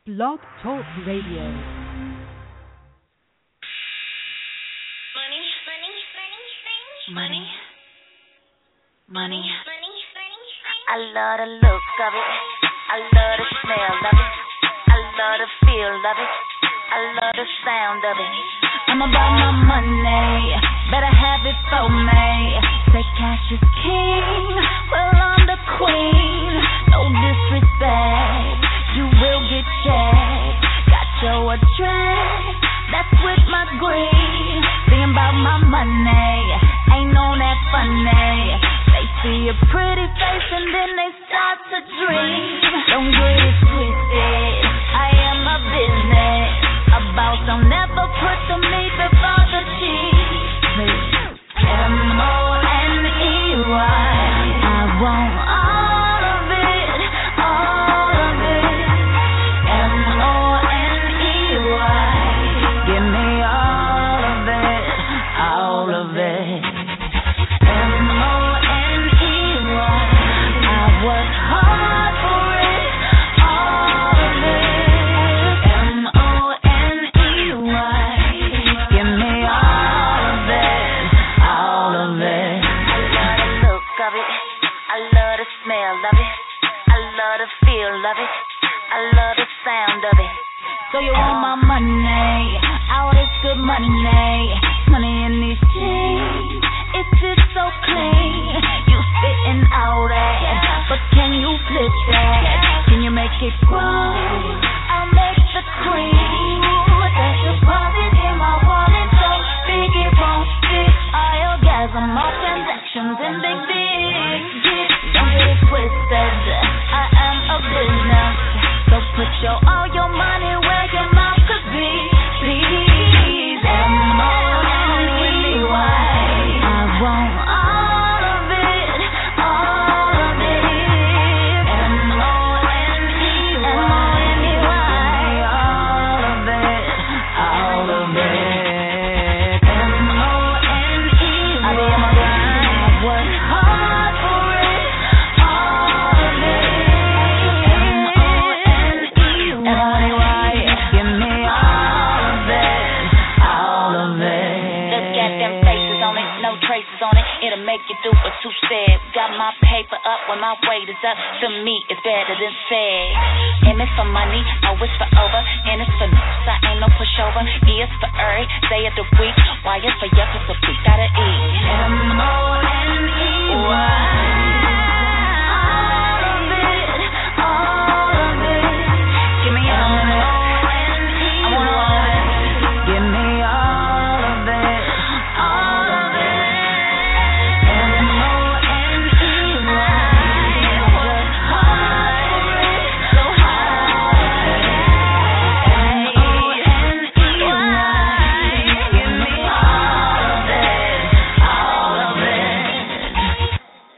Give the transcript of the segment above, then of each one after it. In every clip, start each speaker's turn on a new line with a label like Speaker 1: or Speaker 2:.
Speaker 1: Blog Talk Radio.
Speaker 2: Money. I love the look of it. I love the smell of it. I love the feel of it. I love the sound of it. I'm about my money. Better have it for me. Say cash is king. Well, I'm the queen. No disrespect. You will get checked. Got your address. That's with my green. Thinking about my money. Ain't on that funny. They see a pretty face and then they start to dream. Don't get it twisted. I am a business. A boss, I'll never put the meat before the cheese. M-O-N-E-Y. I want all of it, all of it. M-O-N-E-Y. Give me all of it, all of it. M-O-N-E-Y. I work hard for it, all of it. M-O-N-E-Y. Give me all of it, all of it. I love the look of it. I love the smell of it. I love the feel of it. I love the sound of it. So you want my money? All this good money. Money in these jeans. It's just so clean. You spitting all that, but can you flip that? Can you make it grow? I'll make the cream. That's deposit in my wallet, so big it won't fit. I orgasm all transactions in big digits. Don't get it twisted. I am a business, so put all your money where your mouth could be. Please, M-O-N-E-Y. I want all of it, all of it. M-O-N-E-Y, all of it, all of it. M-O-N-E-Y. I work hard for it, all of it. M-O-N-E-Y. Give me all of it, all of it. Just got them faces on it, no traces on it. It'll make you do a two-step. Got my paper up when my weight is up. To me, it's better than sex. M is for money, O is for over, N is for I ain't no pushover. E is for every day of the week. Y is for yes, it's a freak gotta eat. M-O-N-E-Y. All of it, all of it. Give me all of it. I want all of it. Give me all of it, all of it. M-O-N-E-Y. Work hard for it, so hard. M-O-N-E-Y. Give me all of it, all of it.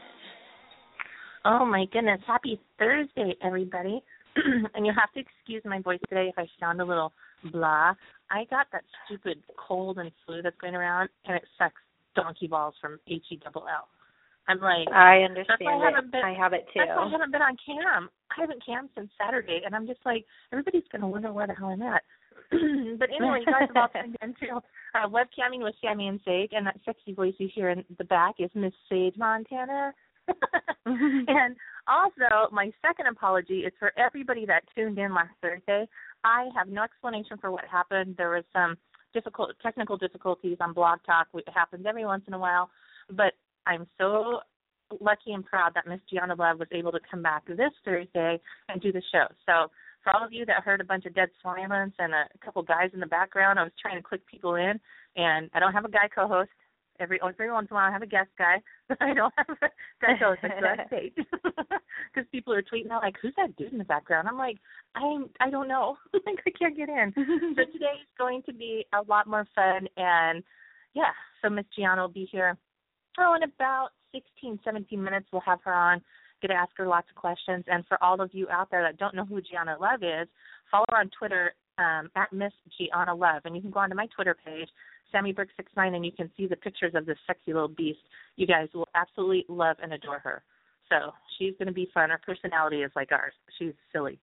Speaker 3: Oh my goodness, happy Thursday, everybody. And you'll have to excuse my voice today if I sound a little blah. I got that stupid cold and flu that's going around, and it sucks donkey balls from HELL. I'm like,
Speaker 4: I understand
Speaker 3: that's why
Speaker 4: I have it too.
Speaker 3: That's why I haven't been on cam. I haven't cammed since Saturday, and I'm just like, everybody's going to wonder where the hell I'm at. But anyway, you guys have all tuned into webcamming with Sammy and Sage, and that sexy voice you hear in the back is Miss Sage Montana. And also, my second apology is for everybody that tuned in last Thursday. I have no explanation for what happened. There was some technical difficulties on Blog Talk. It happens every once in a while. But I'm so lucky and proud that Miss Gianna Love was able to come back this Thursday and do the show. So for all of you that heard a bunch of dead silence and a couple guys in the background, I was trying to click people in, and I don't have a guy co-host. Every once in a while I have a guest guy, but I don't have a guy co-host like that stage. Because people are tweeting out, like, who's that dude in the background? I'm like, I don't know. Like, I can't get in. So today is going to be a lot more fun, and, yeah, so Miss Gianna will be here. Oh, in about 16, 17 minutes we'll have her on, get to ask her lots of questions. And for all of you out there that don't know who Gianna Love is, follow her on Twitter at Miss Gianna Love. And you can go onto my Twitter page, SammyBrick69, and you can see the pictures of this sexy little beast. You guys will absolutely love and adore her. So she's going to be fun. Her personality is like ours. She's silly.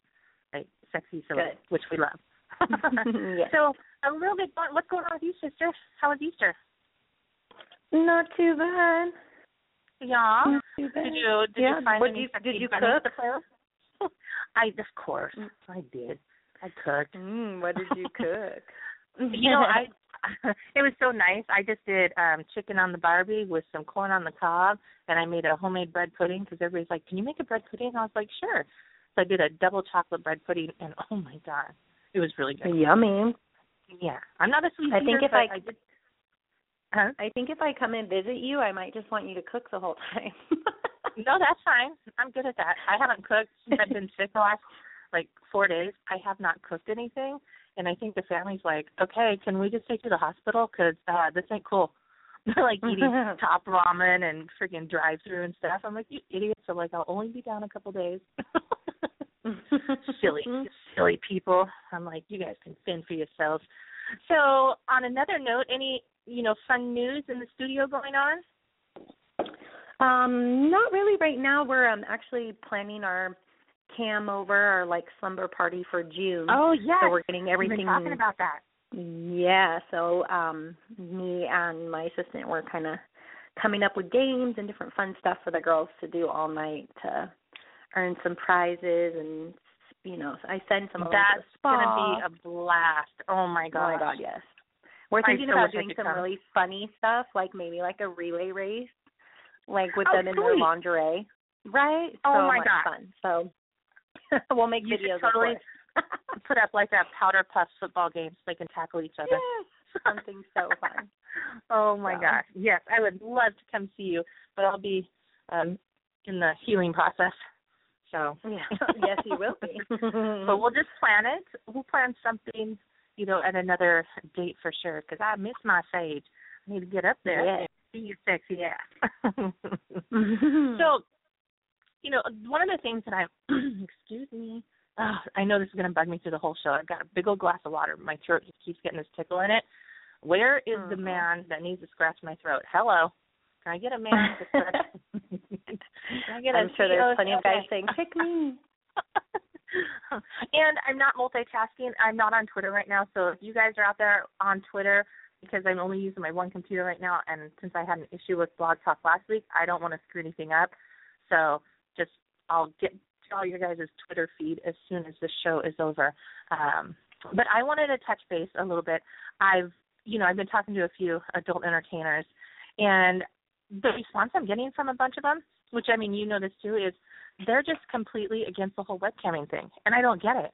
Speaker 3: like sexy silly,
Speaker 1: Good.
Speaker 3: which we love.
Speaker 1: Yes.
Speaker 3: So a little bit, what's going on with you, sister? How was Easter?
Speaker 1: Not too bad.
Speaker 3: Yeah.
Speaker 1: Not too bad.
Speaker 3: Did you find any sexy
Speaker 1: did you
Speaker 3: bunnies
Speaker 1: cook?
Speaker 3: to play with? Of course, I did. I cooked.
Speaker 1: What did you cook?
Speaker 3: You know, it was so nice. I just did chicken on the Barbie with some corn on the cob, and I made a homemade bread pudding because everybody's like, "Can you make a bread pudding?" I was like, "Sure." So I did a double chocolate bread pudding, and oh my god, it was really good.
Speaker 1: Yummy.
Speaker 3: Yeah, I'm not a sweet
Speaker 1: I think
Speaker 3: eater,
Speaker 1: if
Speaker 3: but I did. Huh?
Speaker 1: I think if I come and visit you, I might just want you to cook the whole time.
Speaker 3: No, that's fine. I'm good at that. I haven't cooked since I've been sick the last 4 days. I have not cooked anything, and I think the family's like, okay, can we just take you to the hospital? Because this ain't cool. They're like eating top ramen and freaking drive-through and stuff. I'm like, you idiots. So I'll only be down a couple days. Silly people. I'm like, you guys can fend for yourselves. So on another note, any fun news in the studio going on?
Speaker 1: Not really right now. We're actually planning our cam over, our slumber party for June.
Speaker 3: Oh yes.
Speaker 1: So we're getting everything.
Speaker 3: We've been talking about that.
Speaker 1: Yeah. So me and my assistant were kind of coming up with games and different fun stuff for the girls to do all night to earn some prizes, and I send some of them to the spa.
Speaker 3: That's gonna be a blast. Oh my god.
Speaker 1: Oh my god, yes. We're thinking about doing some really funny stuff, maybe a relay race, with them in their lingerie. Right?
Speaker 3: Oh
Speaker 1: so
Speaker 3: my
Speaker 1: much
Speaker 3: god.
Speaker 1: fun. So we'll make videos
Speaker 3: totally
Speaker 1: of it.
Speaker 3: Put up a powder puff football game so they can tackle each other.
Speaker 1: Yes. Something so fun.
Speaker 3: Oh my gosh. Yes, I would love to come see you, but I'll be in the healing process. So
Speaker 1: yes, you will be.
Speaker 3: But we'll just plan it. We'll plan something, at another date for sure. Because I miss my Sage. I need to get up there and see your sexy ass. So, one of the things that excuse me. I know this is going to bug me through the whole show. I've got a big old glass of water. My throat just keeps getting this tickle in it. Where is the man that needs to scratch my throat? Hello. Can I get a man to scratch?
Speaker 1: I'm sure there's plenty of guys saying, pick me.
Speaker 3: And I'm not multitasking. I'm not on Twitter right now. So if you guys are out there on Twitter, because I'm only using my one computer right now, and since I had an issue with Blog Talk last week, I don't want to screw anything up. So I'll get to all your guys' Twitter feed as soon as the show is over. But I wanted to touch base a little bit. I've been talking to a few adult entertainers, and the response I'm getting from a bunch of them, which, you know this too, is they're just completely against the whole webcamming thing, and I don't get it.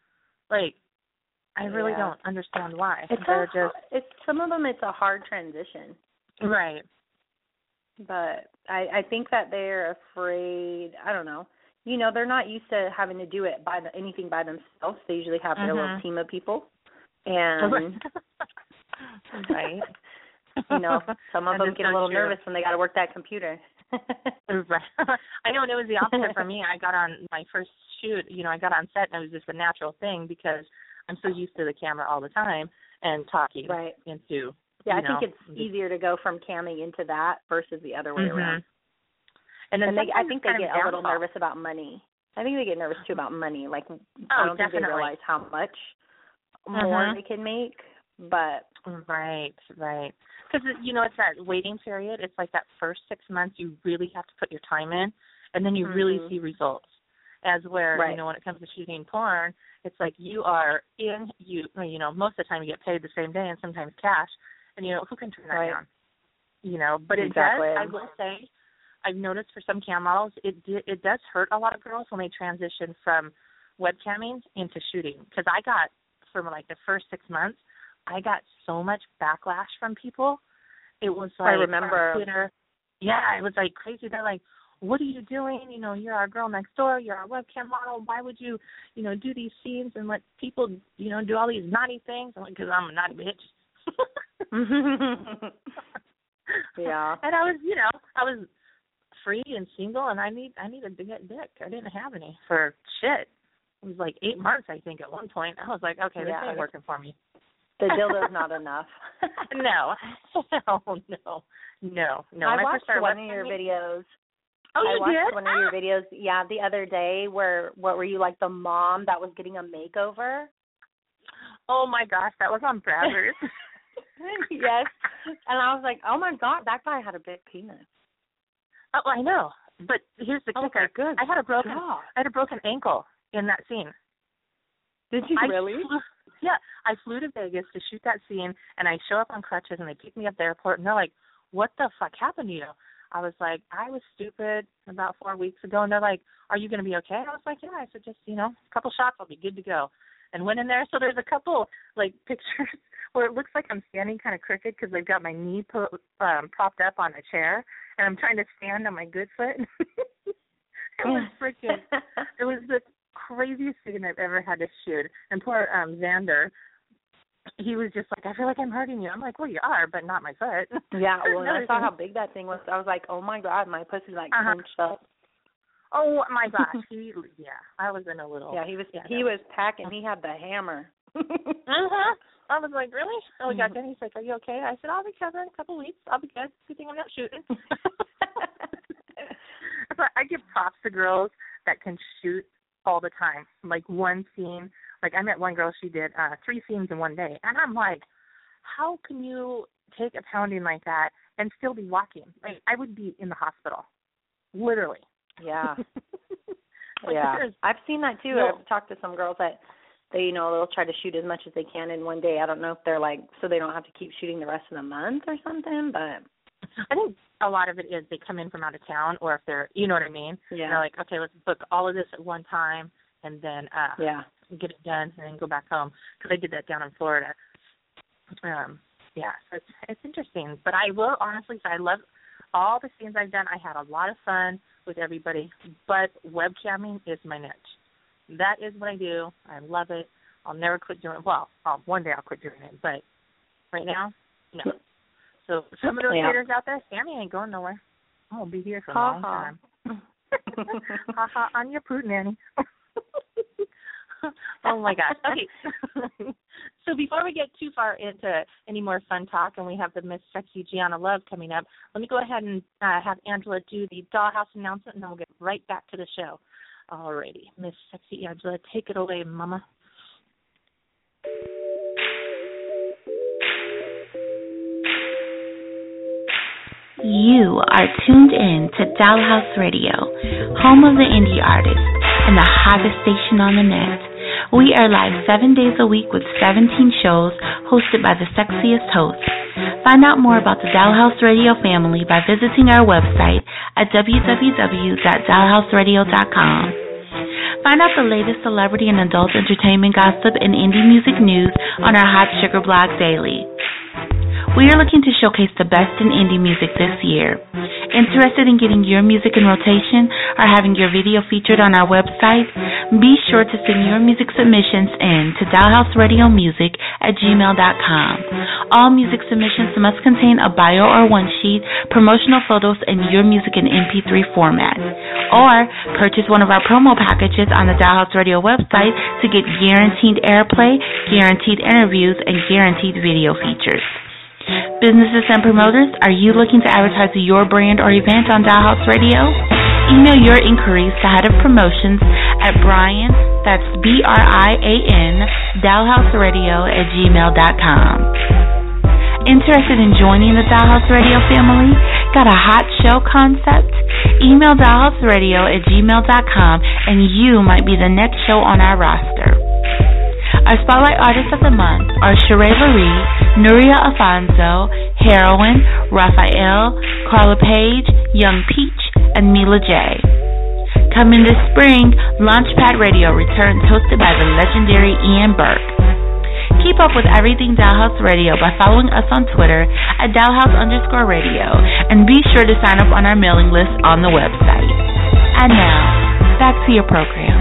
Speaker 3: I really don't understand why.
Speaker 1: Some of them, it's a hard transition.
Speaker 3: Right.
Speaker 1: But I think that they're afraid, I don't know. They're not used to having to do it anything by themselves. They usually have their little team of people. And,
Speaker 3: right.
Speaker 1: Some of them get a little nervous when they got to work that computer.
Speaker 3: Right. I know, and it was the opposite for me. I got on my first shoot, I got on set, and it was just a natural thing because I'm so used to the camera all the time and talking into.
Speaker 1: Yeah, I think it's easier to go from camming into that versus the other way around.
Speaker 3: And then
Speaker 1: I think they get a little nervous about money. I think they get nervous too about money. I don't think they realize how much more they can make. But
Speaker 3: right. Because it's that waiting period. It's that first 6 months you really have to put your time in, and then you really see results. As where when it comes to shooting porn, it's you are in. Most of the time you get paid the same day, and sometimes cash. And who can turn that down? But it does. I will say, I've noticed for some cam models, it does hurt a lot of girls when they transition from webcamming into shooting. Because I got, from the first 6 months, I got so much backlash from people. It was
Speaker 1: I remember.
Speaker 3: On Twitter. Yeah, it was crazy. They're like, what are you doing? You're our girl next door. You're our webcam model. Why would you, do these scenes and let people, do all these naughty things? I'm because I'm a naughty bitch.
Speaker 1: Yeah.
Speaker 3: And I was free and single, and I needed to get dick. I didn't have any for shit. It was 8 months, I think, at one point. I was like, okay, this ain't working for me.
Speaker 1: The dildo's not enough.
Speaker 3: No. No.
Speaker 1: I watched one of your videos. I watched
Speaker 3: did?
Speaker 1: one of your videos, the other day what were you, like the mom that was getting a makeover?
Speaker 3: Oh, my gosh, that was on Brazzers.
Speaker 1: Yes. And I was like, oh, my God, that guy had a big penis.
Speaker 3: Oh, I know. But here's the kicker.
Speaker 1: Good.
Speaker 3: I had a broken ankle in that scene.
Speaker 1: Did you really?
Speaker 3: I flew to Vegas to shoot that scene, and I show up on crutches, and they pick me up at the airport, and they're like, what the fuck happened to you? I was like, I was stupid about 4 weeks ago, and they're like, are you going to be okay? I was like, yeah. I said, just, a couple shots, I'll be good to go. And went in there, so there's a couple, pictures where it looks like I'm standing kind of crooked because they've got my knee propped up on a chair, and I'm trying to stand on my good foot. It was the craziest thing I've ever had to shoot. And poor Xander, he was just like, I feel like I'm hurting you. I'm like, well, you are, but not my foot.
Speaker 1: Yeah, well, when I saw how big that thing was, I was like, oh, my God, my pussy, crunched up.
Speaker 3: Oh, my gosh. I was in a little.
Speaker 1: Yeah, he was packing. He had the hammer.
Speaker 3: I was like, really? Oh, we got done. He's like, are you okay? I said, I'll recover in a couple of weeks. I'll be good. Good thing I'm not shooting. But I give props to girls that can shoot all the time. Like one scene. Like I met one girl, she did 3 scenes in one day. And I'm like, how can you take a pounding like that and still be walking? Like I would be in the hospital. Literally.
Speaker 1: Yeah. Yeah. I've seen that too. I've talked to some girls that they'll try to shoot as much as they can in one day. I don't know if they're so they don't have to keep shooting the rest of the month or something, but
Speaker 3: I think a lot of it is they come in from out of town, or if they're, you know what I mean?
Speaker 1: Yeah.
Speaker 3: They're like, okay, let's book all of this at one time and then get it done and then go back home. Because I did that down in Florida. So it's interesting. But I will honestly say I love all the scenes I've done. I had a lot of fun with everybody, but webcamming is my niche. That is what I do. I love it. I'll never quit doing it. Well, one day I'll quit doing it, but right now, no. So some of those haters out there, Sammy ain't going nowhere. I'll be here for a long time. Ha ha on your fruit, Nanny. Oh my gosh. Okay. So before we get too far into any more fun talk, and we have the Miss Sexy Gianna Love coming up, let me go ahead and have Angela do the Dollhouse announcement, and then we'll get right back to the show. Alrighty, Miss Sexy Angela, take it away, Mama.
Speaker 4: You are tuned in to Dollhouse Radio, home of the indie artists and the hottest station on the net. We are live 7 days a week with 17 shows hosted by the sexiest hosts. Find out more about the Dollhouse Radio family by visiting our website at www.dollhouseradio.com. Find out the latest celebrity and adult entertainment gossip and indie music news on our Hot Sugar blog daily. We are looking to showcase the best in indie music this year. Interested in getting your music in rotation or having your video featured on our website? Be sure to send your music submissions in to dollhouseradiomusic@gmail.com. All music submissions must contain a bio or one sheet, promotional photos, and your music in MP3 format. Or purchase one of our promo packages on the Dollhouse Radio website to get guaranteed airplay, guaranteed interviews, and guaranteed video features. Businesses and promoters, are you looking to advertise your brand or event on Dollhouse Radio? Email your inquiries to Head of Promotions at Brian, that's BRIAN, dollhouseradio@gmail.com. Interested in joining the Dollhouse Radio family? Got a hot show concept? Email dollhouseradio@gmail.com and you might be the next show on our roster. Our Spotlight Artists of the Month are Sheree Marie, Nuria Afonso, Heroin, Raphael, Carla Page, Young Peach, and Mila J. Coming this spring, Launchpad Radio returns hosted by the legendary Ian Burke. Keep up with everything Dollhouse Radio by following us on Twitter at Dollhouse_radio and be sure to sign up on our mailing list on the website. And now, back to your program.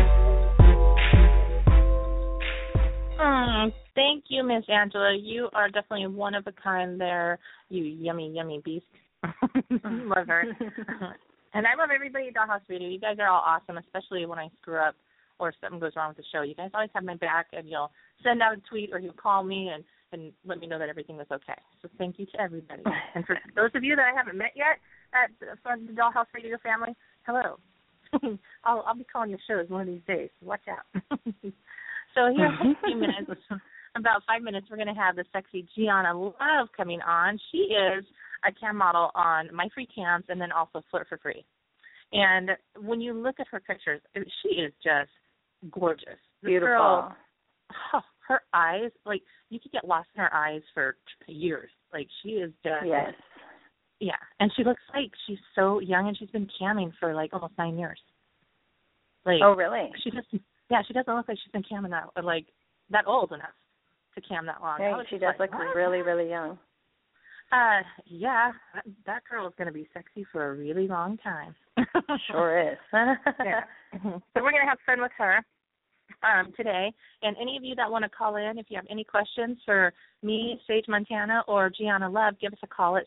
Speaker 3: Thank you, Miss Angela. You are definitely one of a kind there, you yummy, yummy beast. Love her. And I love everybody at Dollhouse Radio. You guys are all awesome, especially when I screw up or something goes wrong with the show. You guys always have my back, and you'll send out a tweet or you'll call me and let me know that everything was okay. So thank you to everybody. And for those of you that I haven't met yet from the Dollhouse Radio family, Hello. I'll be calling your shows one of these days. Watch out. So here in a few minutes, about 5 minutes, we're going to have the sexy Gianna Love coming on. She is a cam model on My Free Cams and then also Flirt for Free. And when you look at her pictures, she is just gorgeous.
Speaker 1: Beautiful.
Speaker 3: Girl, her eyes, like, you could get lost in her eyes for years. Like, she is just,
Speaker 1: yes.
Speaker 3: Yeah. And she looks like she's so young, and she's been camming for, like, almost 9 years. Like,
Speaker 1: oh, really?
Speaker 3: She doesn't look like she's been camming that old enough to cam that long.
Speaker 1: Right, she does look really, really young.
Speaker 3: Yeah, that girl is going to be sexy for a really long time.
Speaker 1: Sure is.
Speaker 3: Yeah. So we're going to have fun with her today. And any of you that want to call in, if you have any questions for me, Sage Montana, or Gianna Love, give us a call at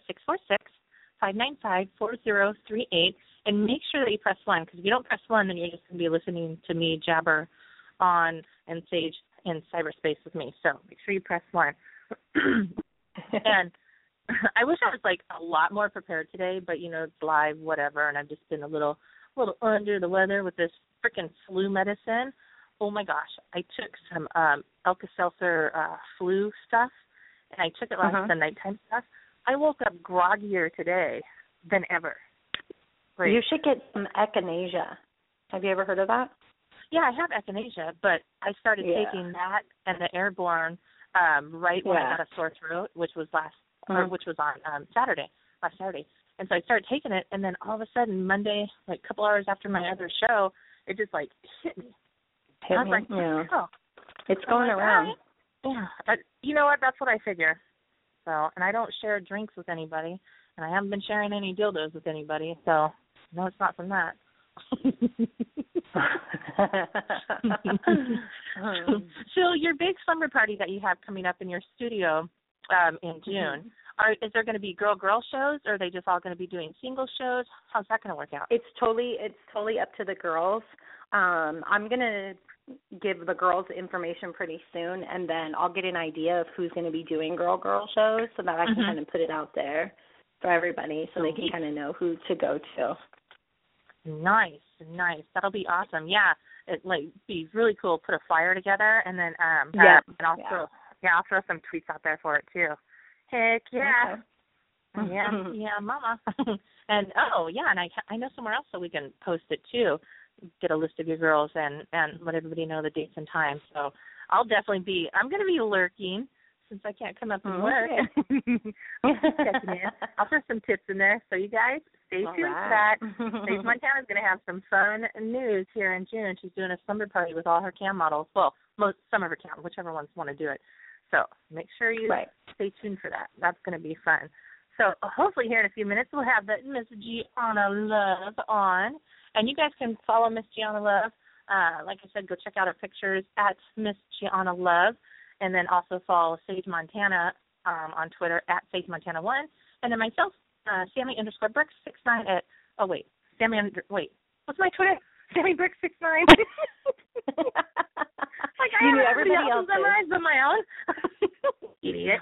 Speaker 3: 646-595-4038. And make sure that you press 1, because if you don't press 1, then you're just going to be listening to me jabber on and Sage in cyberspace with me. So make sure you press 1. And I wish I was, like, a lot more prepared today, but, you know, it's live, whatever, and I've just been a little under the weather with this freaking flu medicine. Oh, my gosh. I took some Alka-Seltzer flu stuff, and I took it the nighttime stuff. I woke up groggier today than ever. Like,
Speaker 1: you should get some echinacea. Have you ever heard of that?
Speaker 3: Yeah, I have echinacea, but I started taking that and the Airborne right when I got a sore throat, which was which was on last Saturday. And so I started taking it, and then all of a sudden, Monday, like a couple hours after my other show, it just, like, hit me. Like, oh.
Speaker 1: It's going around.
Speaker 3: Yeah. You know what? That's what I figure. So, and I don't share drinks with anybody, and I haven't been sharing any dildos with anybody, so no, it's not from that. So your big slumber party that you have coming up in your studio in June, is there going to be girl shows, or are they just all going to be doing single shows? How's that going to work out?
Speaker 1: It's totally up to the girls. I'm going to give the girls information pretty soon, and then I'll get an idea of who's going to be doing girl shows so that I can kind of put it out there for everybody so they can kind of know who to go to.
Speaker 3: Nice. That'll be awesome. Yeah, it be really cool. Put a flyer together, and then and I'll throw some tweets out there for it too. Heck yeah. Okay. Yeah, mama. And and I know somewhere else so we can post it too. Get a list of your girls and let everybody know the dates and times. So I'm going to be lurking since I can't come up and work. Checking in. I'll throw some tips in there. So you guys stay tuned for that. Sage Montana is going to have some fun news here in June. She's doing a slumber party with all her cam models. Well, some of her cam, whichever ones want to do it. So make sure you stay tuned for that. That's going to be fun. So hopefully here in a few minutes we'll have Miss Gianna Love on. And you guys can follow Miss Gianna Love. Like I said, go check out her pictures at Miss Gianna Love. And then also follow Sage Montana on Twitter at Sage Montana1. And then myself, Sammy_Bricks69 at, what's my Twitter? SammyBricks69. Like I have everybody else memorized on my own. Idiot.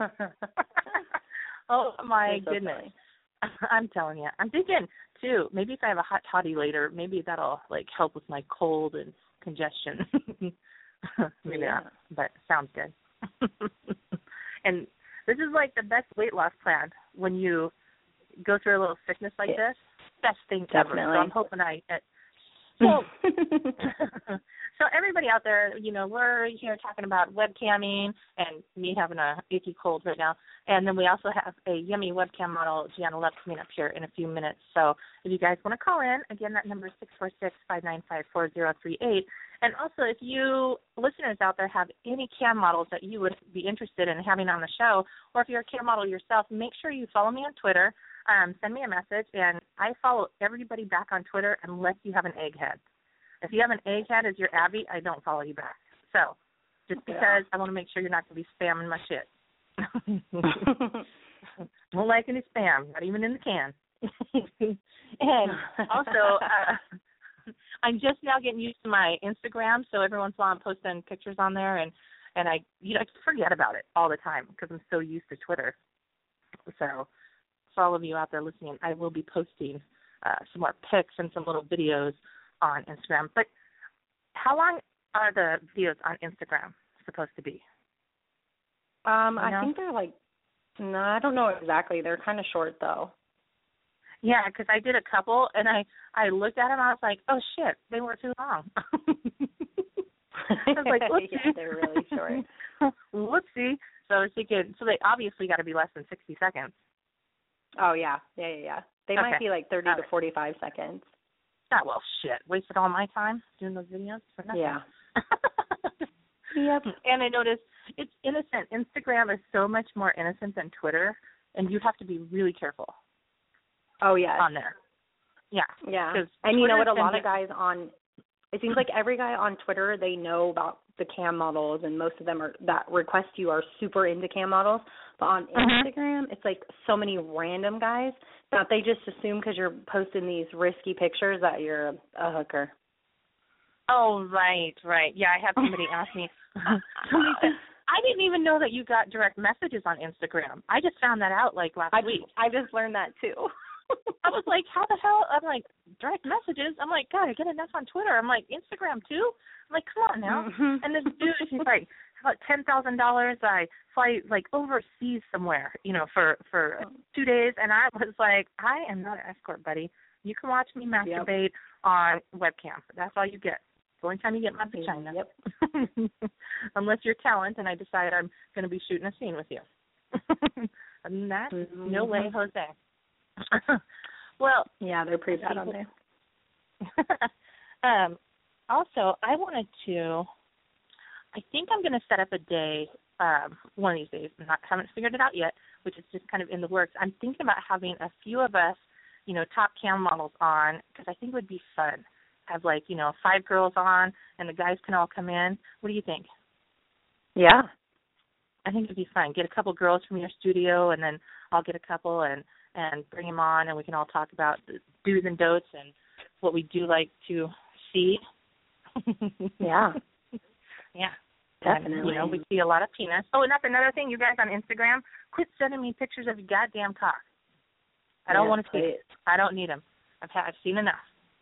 Speaker 3: Oh, my goodness. I'm telling you. I'm thinking, too, maybe if I have a hot toddy later, maybe that'll, help with my cold and congestion. Maybe not, but sounds good. And this is, the best weight loss plan when you go through a little sickness like this. Best thing ever. So I'm hoping So everybody out there, we're here talking about webcamming and me having a icky cold right now. And then we also have a yummy webcam model, Gianna Love, coming up here in a few minutes. So if you guys want to call in, again, that number is 646-595-4038. And also, if you listeners out there have any cam models that you would be interested in having on the show, or if you're a cam model yourself, make sure you follow me on Twitter. Send me a message, and I follow everybody back on Twitter unless you have an egghead. If you have an egghead as your Abby, I don't follow you back. So just because I want to make sure you're not going to be spamming my shit. Don't like any spam, not even in the can. And also, I'm just now getting used to my Instagram, so every once in a while I'm posting pictures on there, and I forget about it all the time because I'm so used to Twitter. So for all of you out there listening, I will be posting some more pics and some little videos on Instagram. But how long are the videos on Instagram supposed to be?
Speaker 1: I think they're like, no, I don't know exactly. They're kind of short though.
Speaker 3: Yeah, because I did a couple, and I looked at them, and I was like, oh, shit, they were too long. I was like, whoopsie.
Speaker 1: Yeah, they're really short.
Speaker 3: Whoopsie. So I was thinking, so they obviously got to be less than 60 seconds.
Speaker 1: Oh, yeah. They might be like 30 to 45 seconds.
Speaker 3: Ah, well, shit. Wasted all my time doing those videos for nothing.
Speaker 1: Yeah. Yep.
Speaker 3: And I noticed it's innocent. Instagram is so much more innocent than Twitter, and you have to be really careful.
Speaker 1: Oh, yeah.
Speaker 3: On there. Yeah.
Speaker 1: Yeah. And
Speaker 3: Twitter,
Speaker 1: you know what? A lot of guys on, it seems like every guy on Twitter, they know about the cam models, and most of them that request you are super into cam models. But on Instagram, it's like so many random guys that they just assume because you're posting these risky pictures that you're a hooker.
Speaker 3: Oh, right. Yeah, I had somebody ask me. Somebody said, I didn't even know that you got direct messages on Instagram. I just found that out like last week.
Speaker 1: I just learned that too.
Speaker 3: I was like, how the hell? I'm like, direct messages? I'm like, God, I get enough on Twitter. I'm like, Instagram too? I'm like, come on now. And this dude, he's like, about $10,000. I fly like overseas somewhere, for 2 days. And I was like, I am not an escort, buddy. You can watch me masturbate on webcam. That's all you get. The only time you get my vagina.
Speaker 1: Yep.
Speaker 3: Unless you're talent and I decide I'm going to be shooting a scene with you. And that, no way, Jose. Well,
Speaker 1: yeah, they're pretty bad on there.
Speaker 3: Also, I think I'm going to set up a day one of these days. Haven't figured it out yet, which is just kind of in the works. I'm thinking about having a few of us, top cam models on, because I think it would be fun. Have 5 girls on, and the guys can all come in. What do you think?
Speaker 1: Yeah.
Speaker 3: I think it'd be fun. Get a couple girls from your studio, and then I'll get a couple and bring them on, and we can all talk about the do's and don'ts and what we do like to see.
Speaker 1: Yeah.
Speaker 3: Yeah.
Speaker 1: Definitely.
Speaker 3: And, we see a lot of penis. Oh, and that's another thing, you guys on Instagram, quit sending me pictures of your goddamn cock. I don't want to see it. I don't need them. I've seen enough.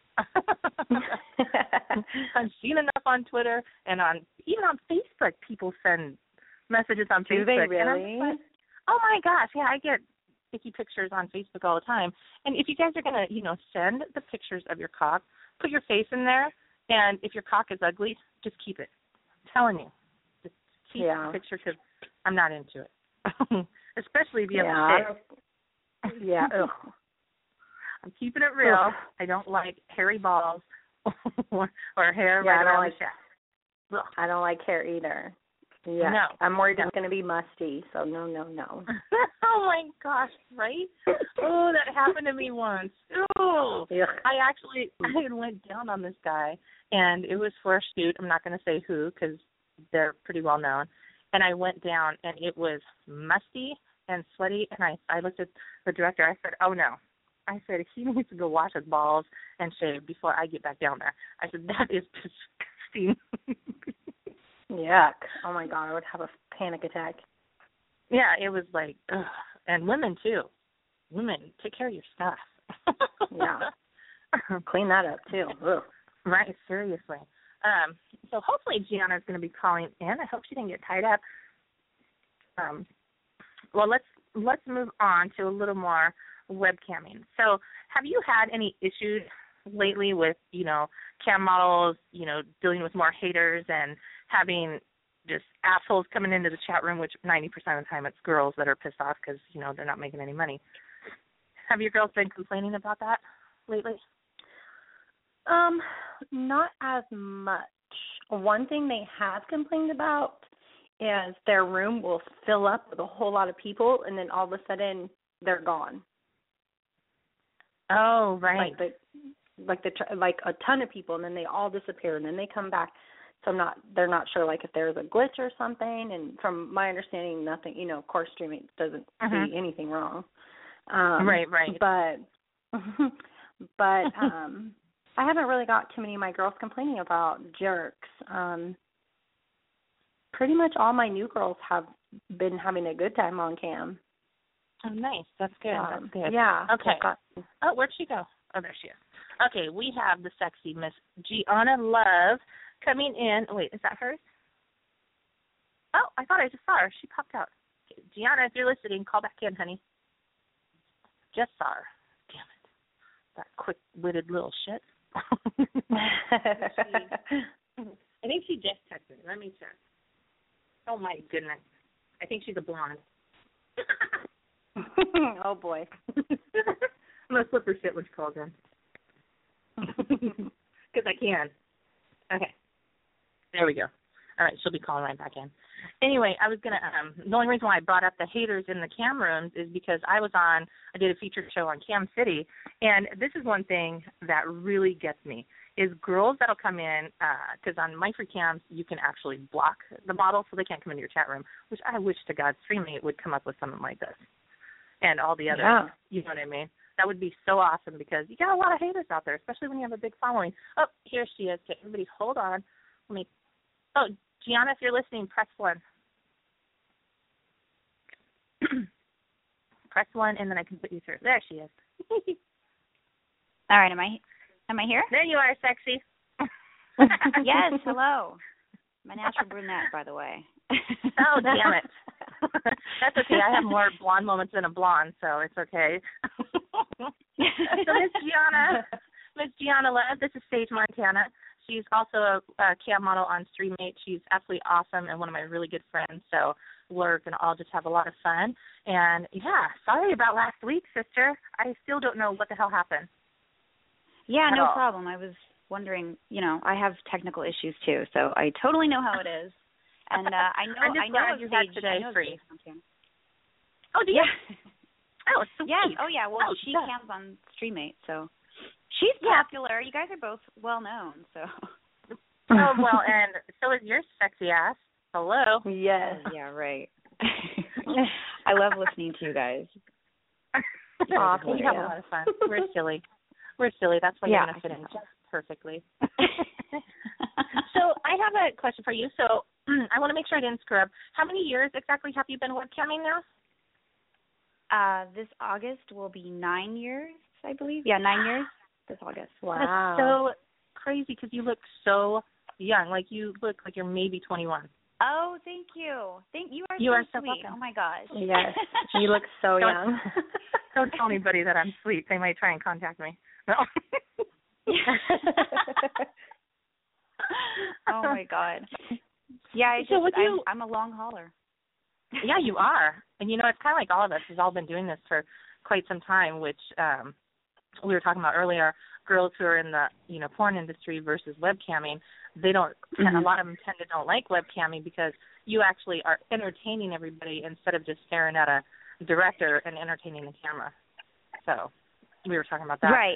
Speaker 3: I've seen enough on Twitter and even on Facebook. People send messages on Facebook.
Speaker 1: Do they really?
Speaker 3: And I'm like, oh my gosh, yeah, I get icky pictures on Facebook all the time. And if you guys are gonna, send the pictures of your cock, put your face in there. And if your cock is ugly, just keep it. I'm telling you, just keep the picture because I'm not into it. Especially if you have a stick.
Speaker 1: Yeah.
Speaker 3: I'm keeping it real. Ugh. I don't like hairy balls or hair right around the shaft.
Speaker 1: I don't like hair either. Yeah.
Speaker 3: No.
Speaker 1: I'm worried it's going to be musty, so no.
Speaker 3: Oh, my gosh, right? Oh, that happened to me once. Oh, I went down on this guy, and it was for a shoot. I'm not going to say who because they're pretty well known. And I went down, and it was musty and sweaty, and I looked at the director. I said, oh, no. I said, he needs to go wash his balls and shave before I get back down there. I said, that is disgusting.
Speaker 1: Yuck. Oh, my God. I would have a panic attack.
Speaker 3: Yeah, it was like, ugh. And women, too. Women, take care of your stuff.
Speaker 1: Yeah. Clean that up, too. Ugh.
Speaker 3: Right, seriously. So hopefully Gianna's going to be calling in. I hope she didn't get tied up. Well, let's move on to a little more webcamming. So have you had any issues lately with, cam models, dealing with more haters and having just assholes coming into the chat room, which 90% of the time it's girls that are pissed off because, they're not making any money. Have your girls been complaining about that lately?
Speaker 1: Not as much. One thing they have complained about is their room will fill up with a whole lot of people, and then all of a sudden they're gone.
Speaker 3: Oh, right.
Speaker 1: Like a ton of people, and then they all disappear, and then they come back. So they're not sure, if there's a glitch or something. And from my understanding, nothing. Of course, streaming doesn't see anything wrong.
Speaker 3: Right.
Speaker 1: But I haven't really got too many of my girls complaining about jerks. Pretty much all my new girls have been having a good time on cam.
Speaker 3: Oh, nice. That's good. That's good.
Speaker 1: Yeah.
Speaker 3: Okay. Oh, where'd she go? Oh, there she is. Okay, we have the sexy Miss Gianna Love coming in. Wait, is that hers? Oh, I thought I just saw her. She popped out. Okay, Gianna, if you're listening, call back in, honey. Just saw her. Damn it. That quick-witted little shit. I think she just texted me. Let me check. Oh, my goodness. I think she's a blonde.
Speaker 1: Oh, boy.
Speaker 3: I'm going to flip her shit when she calls in. Because I can. Okay. There we go. All right, she'll be calling right back in. Anyway, I was going to, the only reason why I brought up the haters in the cam rooms is because I did a featured show on Cam City, and this is one thing that really gets me, is girls that'll come in, because on My Free Cams, you can actually block the model so they can't come into your chat room, which I wish to God Streammate would come up with something like this. And all the other, you know what I mean? That would be so awesome because you got a lot of haters out there, especially when you have a big following. Oh, here she is. Okay, everybody hold on. Oh, Gianna, if you're listening, press 1. Press 1, and then I can put you through. There she is.
Speaker 5: All right, am I here?
Speaker 3: There you are, sexy.
Speaker 5: Yes, hello. My natural brunette, by the way.
Speaker 3: Oh, damn it. That's okay. I have more blonde moments than a blonde, so it's okay. So Miss Gianna Love, this is Sage Montana. She's also a cam model on Streammate. She's absolutely awesome and one of my really good friends, so we're going to all just have a lot of fun. And, yeah, sorry about last week, sister. I still don't know what the hell happened.
Speaker 5: Yeah, no problem. I was wondering, I have technical issues, too, so I totally know how it is. And I know
Speaker 3: you had today free. Oh, do you?
Speaker 5: Yeah.
Speaker 3: Oh, sweet.
Speaker 5: Yes. Oh, yeah. Well, she cams on Streammate, so she's popular. You guys are both well known, so.
Speaker 3: Oh, well, and so is your sexy ass. Hello.
Speaker 5: Yes. Yeah, right. I love listening to you guys.
Speaker 3: Awesome. We have a lot of fun. We're silly. That's why you're going to fit in just perfectly. So I have a question for you. So I want to make sure I didn't screw up. How many years exactly have you been webcamming now?
Speaker 5: This August will be 9 years, I believe. Yeah, 9 years this August.
Speaker 3: Wow. That's so crazy because you look so young. Like you look like you're maybe 21.
Speaker 5: Oh, thank you. You are so sweet.
Speaker 3: Welcome.
Speaker 5: Oh, my gosh.
Speaker 1: Yes, you look so young.
Speaker 3: Don't tell anybody that I'm sweet. They might try and contact me. No.
Speaker 5: Oh, my God. Yeah, I'm a long hauler.
Speaker 3: Yeah, you are. And, it's kind of like all of us. We've all been doing this for quite some time, which we were talking about earlier. Girls who are in the, porn industry versus webcamming, they don't, and a lot of them don't like webcamming because you actually are entertaining everybody instead of just staring at a director and entertaining the camera. So we were talking about that.
Speaker 5: Right.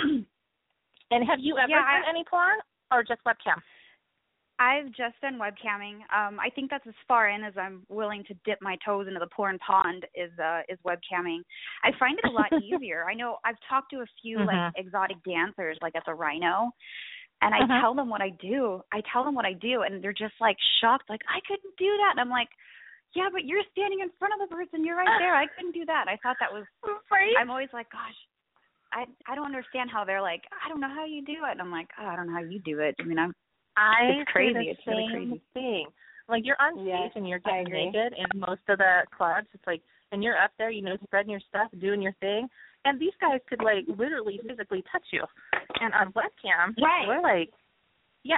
Speaker 3: And have you ever done any porn or just webcam?
Speaker 5: I've just done webcamming. I think that's as far in as I'm willing to dip my toes into the porn pond is webcamming. I find it a lot easier. I know I've talked to a few like exotic dancers like at the Rhino, and I tell them what I do. And they're just like shocked, like I couldn't do that. And I'm like, yeah, but you're standing in front of the person. You're right there. I couldn't do that. I thought that was.
Speaker 3: Right?
Speaker 5: I'm always like, gosh. I don't understand how they're like, I don't know how you do it. And I'm like, oh, I don't know how you do it. I mean, it's crazy. It's really crazy.
Speaker 3: Thing. Like you're on stage and you're getting naked in most of the clubs. It's like, and you're up there, spreading your stuff, doing your thing. And these guys could like literally physically touch you. And on webcam, we're like, yeah.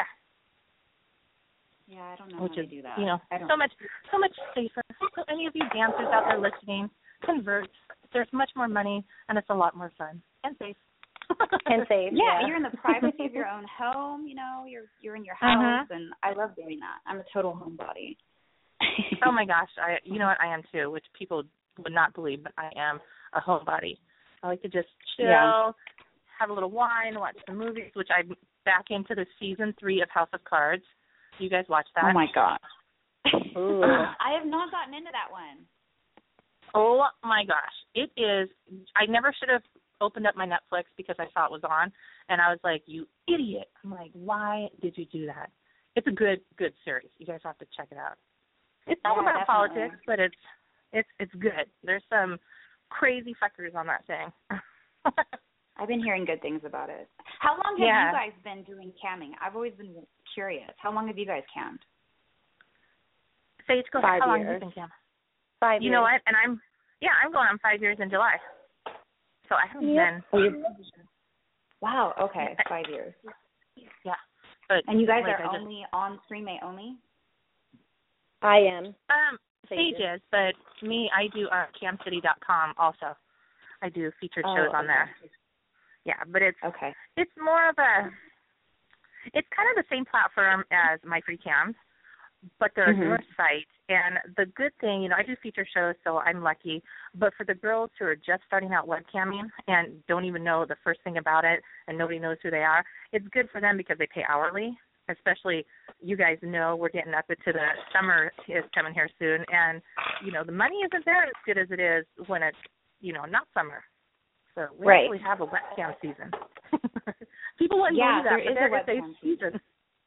Speaker 5: Yeah, I don't know how to do that.
Speaker 3: So much safer. So any of you dancers out there listening, convert. There's much more money and it's a lot more fun and safe.
Speaker 1: And safe.
Speaker 5: Yeah, you're in the privacy of your own home, you're in your house, and I love doing that. I'm a total homebody.
Speaker 3: Oh my gosh, I am too, which people would not believe, but I am a homebody. I like to just chill, have a little wine, watch some movies, which I'm back into the season 3 of House of Cards. You guys watch that?
Speaker 5: Oh my gosh.
Speaker 1: Ooh.
Speaker 5: I have not gotten into that one.
Speaker 3: Oh my gosh, it is. I never should have opened up my Netflix because I saw it was on, and I was like, you idiot. I'm like, why did you do that? It's a good series. You guys have to check it out. It's all about politics, but it's good. There's some crazy fuckers on that thing.
Speaker 5: I've been hearing good things about it. How long have you guys been doing camming? I've always been curious. How long have you guys cammed?
Speaker 3: Sage, go ahead. How long have you been camming?
Speaker 1: 5 years.
Speaker 3: You know what? And I'm going on 5 years in July. So I haven't been.
Speaker 5: Wow. Okay, 5 years.
Speaker 3: Yeah. But
Speaker 5: and you guys are only on StreamMate only?
Speaker 1: I am.
Speaker 3: Sage is, but me, I do camcity.com also. I do featured shows on there. Yeah, but it's more of it's kind of the same platform as My Free Cams, but they're a newer site. And the good thing, I do feature shows, so I'm lucky. But for the girls who are just starting out webcamming and don't even know the first thing about it and nobody knows who they are, it's good for them because they pay hourly. Especially, you guys know we're getting up into the summer is coming here soon. And, the money isn't there as good as it is when it's, not summer. So we actually have a webcam season. People wouldn't believe that, but there is a season.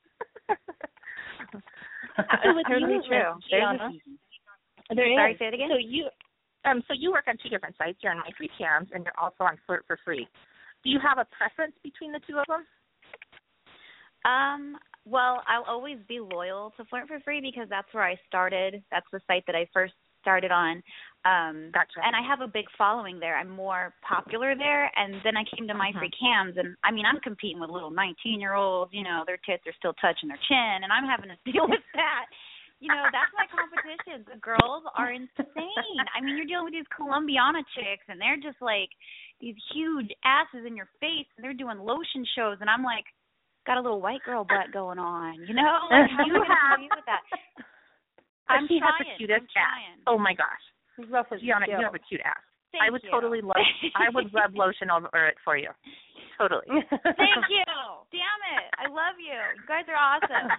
Speaker 5: That's totally true.
Speaker 3: Sorry, say it again? So you work on two different sites. You're on My Free Cams, and you're also on Flirt for Free. Do you have a preference between the two of them?
Speaker 5: Well, I'll always be loyal to Flirt for Free because that's where I started. That's the site that I first started on.
Speaker 3: Gotcha.
Speaker 5: And I have a big following there. I'm more popular there. And then I came to My Free Cams, and I mean, I'm competing with little 19-year-olds. Their tits are still touching their chin, and I'm having to deal with that. That's my competition. The girls are insane. I mean, you're dealing with these Colombiana chicks, and they're just like these huge asses in your face, and they're doing lotion shows, and I'm like, got a little white girl butt going on, Like, how do you compete with that?
Speaker 3: She has the cutest ass. Oh my gosh, Gianna, you have a cute ass.
Speaker 5: Thank
Speaker 3: I would
Speaker 5: you.
Speaker 3: totally love. I would rub lotion over it for you. Totally.
Speaker 5: Thank you. Damn it, I love you. You guys are awesome.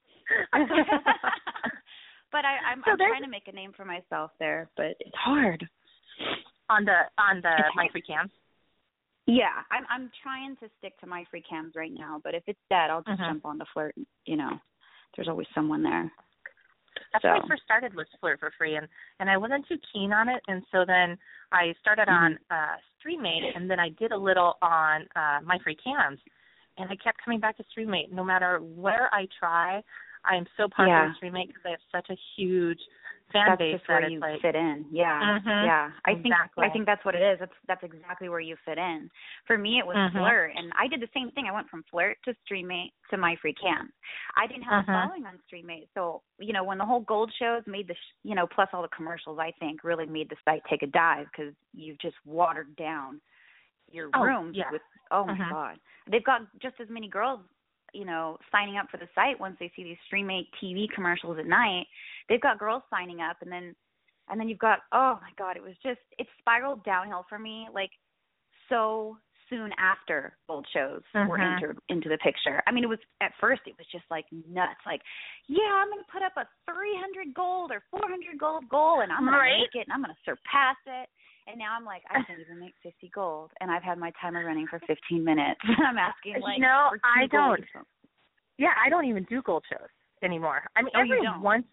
Speaker 5: But I'm trying to make a name for myself there, but it's hard.
Speaker 3: On the My Free Cams.
Speaker 5: Yeah, I'm trying to stick to My Free Cams right now, but if it's dead, I'll just jump on the Flirt. There's always someone there.
Speaker 3: That's when I first started with Flirt for Free, and I wasn't too keen on it, and so then I started on StreamMate, and then I did a little on My Free Cams, and I kept coming back to StreamMate. No matter where I try, I am so popular with StreamMate because I have such a huge fan base
Speaker 5: just where you fit in. Yeah, yeah. I think that's what it is. That's exactly where you fit in. For me, it was Flirt, and I did the same thing. I went from Flirt to StreamMate to My Free Cam. I didn't have a following on StreamMate, so when the whole gold shows made the plus all the commercials, I think really made the site take a dive because you've just watered down your rooms with. Oh my God, they've got just as many girls signing up for the site once they see these StreamMate TV commercials at night. They've got girls signing up, and then you've got, oh my God, it spiraled downhill for me like so soon after gold shows were entered into the picture. I mean, at first it was just like nuts, like, yeah, I'm going to put up a 300 gold or 400 goal, and I'm going to make it, and I'm going to surpass it. And now I'm like, I can't even make 50 gold, and I've had my timer running for 15 minutes. I'm asking, like,
Speaker 3: I don't. Yeah, I don't even do gold shows anymore. I mean, every once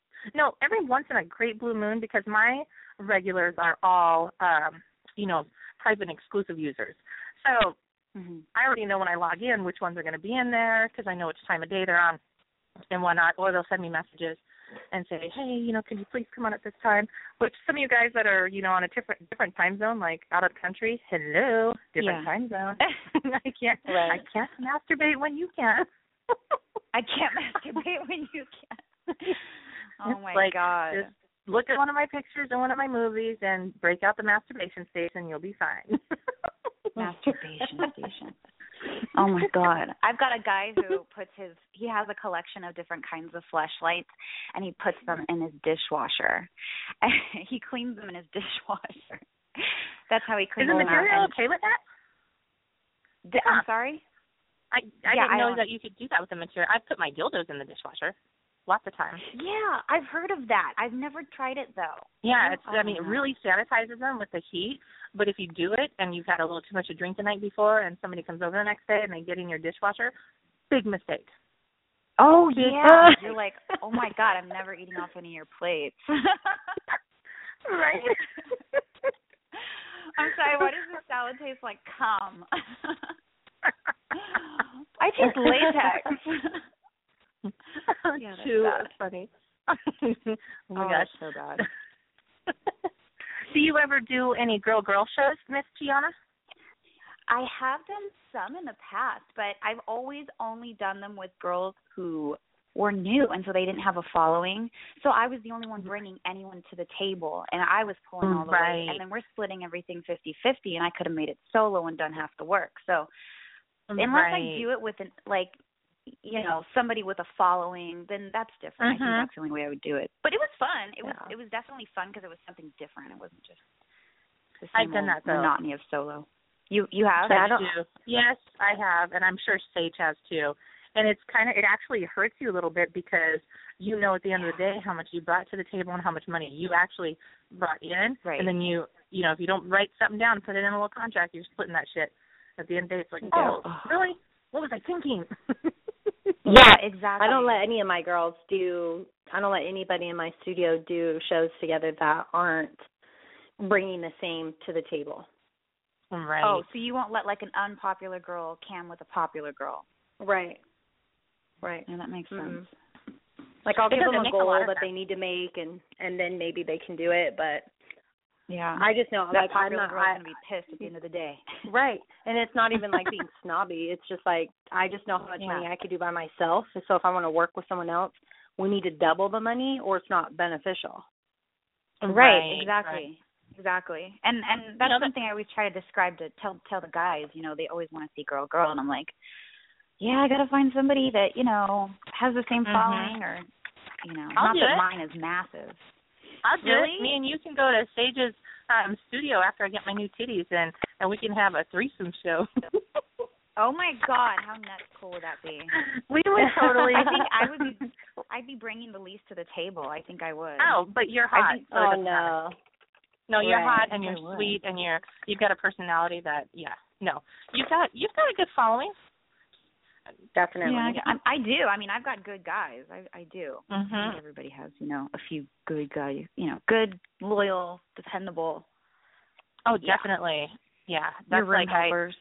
Speaker 3: in a great blue moon, because my regulars are all, private and exclusive users. So I already know when I log in which ones are going to be in there because I know which time of day they're on and whatnot, or they'll send me messages and say, hey, can you please come on at this time? Which some of you guys that are, on a different time zone, like out of the country, hello, different time zone. I can't masturbate when you can.
Speaker 5: I can't masturbate when you can. Oh my God.
Speaker 3: Just look at one of my pictures in one of my movies and break out the masturbation station, you'll be fine.
Speaker 5: Masturbation station. Oh my God. I've got a guy who he has a collection of different kinds of fleshlights, and he puts them in his dishwasher. He cleans them in his dishwasher. That's how he cleans them.
Speaker 3: Is the material okay with that?
Speaker 5: I'm sorry?
Speaker 3: I didn't know that you could do that with the material. I've put my dildos in the dishwasher lots of times.
Speaker 5: Yeah, I've heard of that. I've never tried it, though.
Speaker 3: Yeah, it really sanitizes them with the heat. But if you do it and you've had a little too much to drink the night before and somebody comes over the next day and they get in your dishwasher, big mistake.
Speaker 5: Oh, yeah. You're like, oh, my God, I'm never eating off any of your plates.
Speaker 3: Right.
Speaker 5: I'm sorry, why does this salad taste like cum? I taste latex.
Speaker 3: Yeah, that's funny. Oh my gosh.
Speaker 5: So bad.
Speaker 3: Do you ever do any girl-girl shows, Miss Gianna?
Speaker 5: I have done some in the past, but I've always only done them with girls who were new, and so they didn't have a following. So I was the only one bringing anyone to the table, and I was pulling all the weight. And then we're splitting everything 50-50, and I could have made it solo and done half the work. So unless I do it with somebody with a following, then that's different. I think that's the only way I would do it. But it was fun. It was definitely fun because it was something different. It wasn't just the same monotony of solo. You have?
Speaker 3: Yes, I have, and I'm sure Sage has too. And it actually hurts you a little bit because you know at the end of the day how much you brought to the table and how much money you actually brought in. Right. And then if you don't write something down and put it in a little contract, you're splitting that shit. At the end of the day, it's like, oh, really? What was I thinking?
Speaker 1: Yeah,
Speaker 5: exactly.
Speaker 1: I don't let any of my girls I don't let anybody in my studio do shows together that aren't bringing the same to the table.
Speaker 3: Right.
Speaker 5: Oh, so you won't let like an unpopular girl cam with a popular girl.
Speaker 1: Right.
Speaker 5: Yeah, that makes sense.
Speaker 1: Like I'll give them a goal that they need to make, and then maybe they can do it. But
Speaker 5: yeah,
Speaker 1: I just know
Speaker 5: that popular girl's gonna be pissed at the end of the day.
Speaker 1: Right, and it's not even like being snobby. It's just like I just know how much money I could do by myself. And so if I want to work with someone else, we need to double the money, or it's not beneficial.
Speaker 5: Right. Exactly. And that's something I always try to describe to tell the guys. They always want to see girl, and I'm like, yeah, I gotta find somebody that has the same following, or not that mine is massive.
Speaker 3: I'll do it. Me and you can go to Sage's studio after I get my new titties, and we can have a threesome show.
Speaker 5: Oh my God, how nuts cool would that be?
Speaker 3: We would totally.
Speaker 5: I think I'd be bringing the least to the table. I think I would.
Speaker 3: Oh, but you're hot.
Speaker 1: No.
Speaker 3: No, you're hot and you're sweet and you've got a personality that you've got a good following.
Speaker 1: Definitely.
Speaker 5: Yeah, I do. I mean, I've got good guys. I do. I think everybody has, a few good guys. Good, loyal, dependable.
Speaker 3: Oh, definitely. Yeah, that's
Speaker 5: room helpers.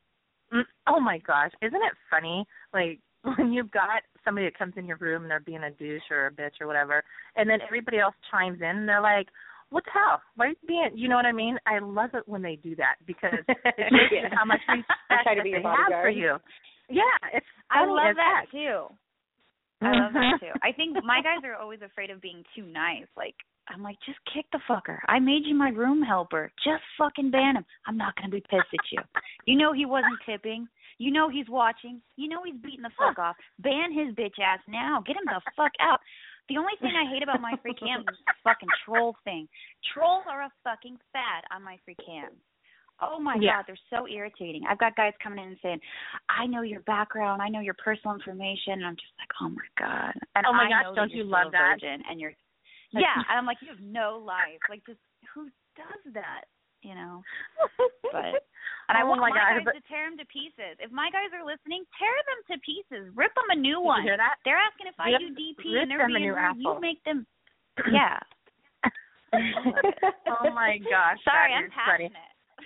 Speaker 3: Oh my gosh, isn't it funny? Like when you've got somebody that comes in your room and they're being a douche or a bitch or whatever, and then everybody else chimes in and they're like, what the hell? Why are you being, you know what I mean? I love it when they do that because it shows you how much respect that they have for you. Yeah, it's funny.
Speaker 5: I love that too. I think my guys are always afraid of being too nice. Like, I'm like, just kick the fucker. I made you my room helper. Just fucking ban him. I'm not going to be pissed at you. You know he wasn't tipping. You know he's watching. You know he's beating the fuck off. Ban his bitch ass now. Get him the fuck out. The only thing I hate about my free cams is this fucking troll thing. Trolls are a fucking fad on my free cams. Oh, my God, they're so irritating. I've got guys coming in and saying, I know your background, I know your personal information, and I'm just like, oh, my God. And
Speaker 3: oh, my gosh, don't you love that?
Speaker 5: And you're, yeah, and I'm like, you have no life. Like, just who does that, But, and I want my guys to tear them to pieces. If my guys are listening, tear them to pieces. Rip them a new one.
Speaker 3: You hear that?
Speaker 5: They're asking if I do DP, and they're being rude. You make them, yeah.
Speaker 3: Oh, my gosh.
Speaker 5: Sorry, I'm passionate.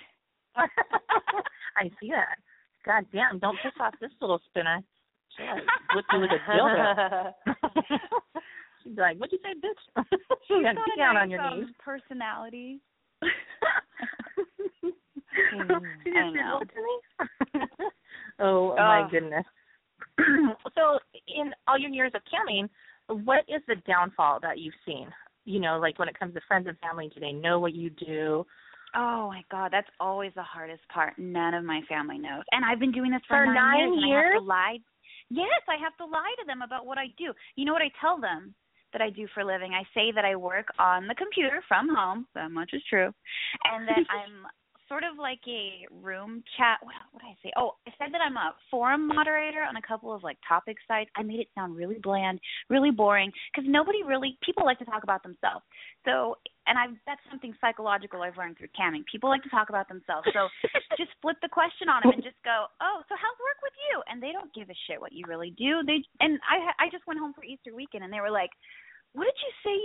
Speaker 3: I see that. God damn, don't piss off this little spinner. She'll whip you with a dildo. She'd be like, what'd you say, bitch? She's got to down on your knees.
Speaker 5: Personality.
Speaker 3: She just did what to me? Oh, my goodness. So, in all your years of camming, what is the downfall that you've seen? Like when it comes to friends and family, do they know what you do?
Speaker 5: Oh, my God, that's always the hardest part. None of my family knows. And I've been doing this for
Speaker 3: 9 years?
Speaker 5: I have to lie. Yes, I have to lie to them about what I do. You know what I tell them that I do for a living? I say that I work on the computer from home. That much is true. And that I'm sort of like a room chat. What did I say? Oh, I said that I'm a forum moderator on a couple of topic sites. I made it sound really bland, really boring, because people like to talk about themselves. So, and that's something psychological I've learned through camming. People like to talk about themselves. So just flip the question on them and just go, oh, so how's work with you? And they don't give a shit what you really do. I just went home for Easter weekend and they were like, what did you say